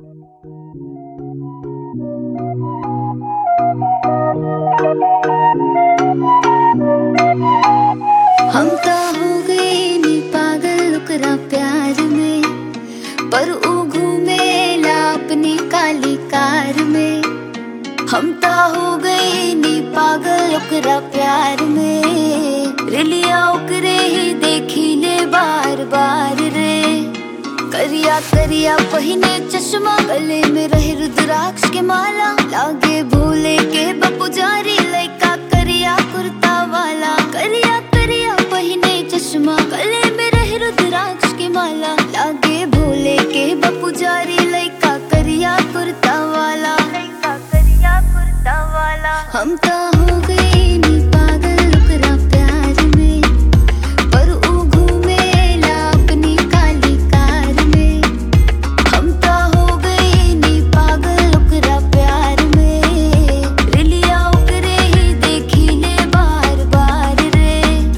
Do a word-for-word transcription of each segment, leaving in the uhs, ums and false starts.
हम ता हो गए नी पागल ओकरा प्यार में, पर ऊ घूमेला अपनी काली कार में। हम ता हो गए नी पागल ओकरा प्यार में, रिलिया ओकरे ही देखी ले बार बार रे। करिया करिया पहिने चश्मा, गले में रहे रुद्राक्ष के माला, लागे भोले के बपुजारी लइका करिया कुर्ता वाला। करिया करिया पहिने चश्मा, गले में रहे रुद्राक्ष के माला, लागे भोले के बपुजारी लइका करिया कुर्ता वाला, लइका करिया कुर्ता वाला। हम ता हो गए नी पागल ओकरा प्यार में, पर ऊ घूमेला अपनी काली कार में। हम ता हो गए नी पागल ओकरा प्यार में, रिलिया ओकरे ही देखी ले बार बार रे।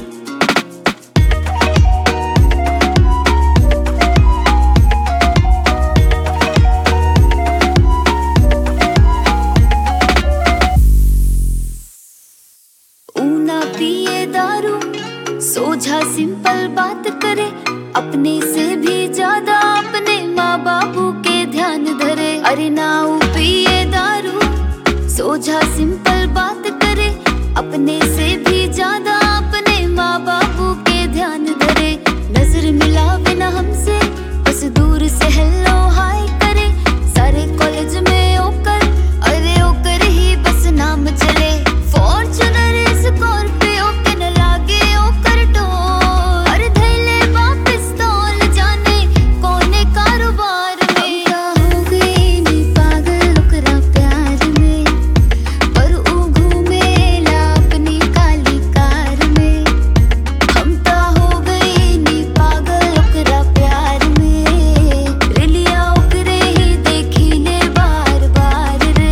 ऊना पिए दारू, सोझा सिंपल बात करे, अपने से भी ज्यादा अपने माँ बापू के ध्यान धरे। अरे ना ऊ पिए दारू, सोझा सिंपल बात करे, अपने से भी ज्यादा अपने माँ बापू के ध्यान धरे। नजर मिलावे ना हमसे, बस दूर से हेलो हाय करे, सारे कॉलेज में ओकर, अरे ओकर ही बस नाम चले। फॉर्च्यूनर स्कॉर्पियो के न लागे ओकर टोल, अरे धैले वापस तौल जाने कोने कारोबार में। हम ता हो गए नी पागल ओकरा प्यार में, पर ऊ घूमेला अपनी काली कार में। हम ता हो गए नी पागल ओकरा प्यार में, रिलिया ओकरे ही देखी ले बार बार रे।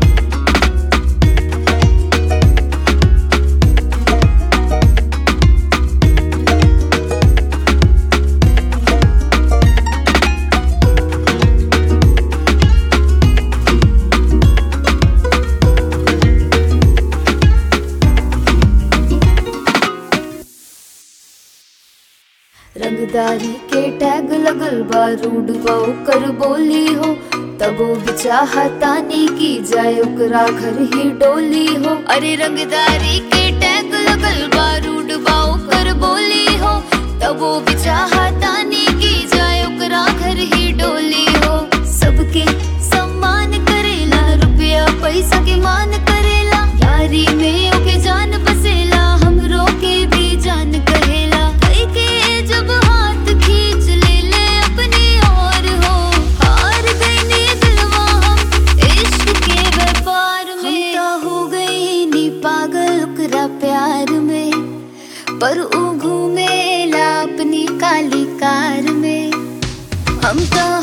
रंगदारी के टैग लगल बा, रूड बा ओकर बोली हो, तबो बिचाहा तानी की जाए ओकरा घर ही डोली हो। अरे रंगदारी के टैग लगल बा, रूड बा ओकर बोली हो, तबो बिचाहा तानी की जाए ओकरा घर ही डोली हो। सबके सम्मान करेला, रुपया पैसा के मान करेला, यारी में ओके जान बसेला, हमरो के भी जान कहेला। कई के जब हाथ खींच ले ले अपनी ओर हो, हार गई नी दिलवा हम इश्क के व्यापार में। हम ता हो गई नी पागल ओकरा प्यार में, पर ऊ घूमेला अपनी काली कार में। हम ता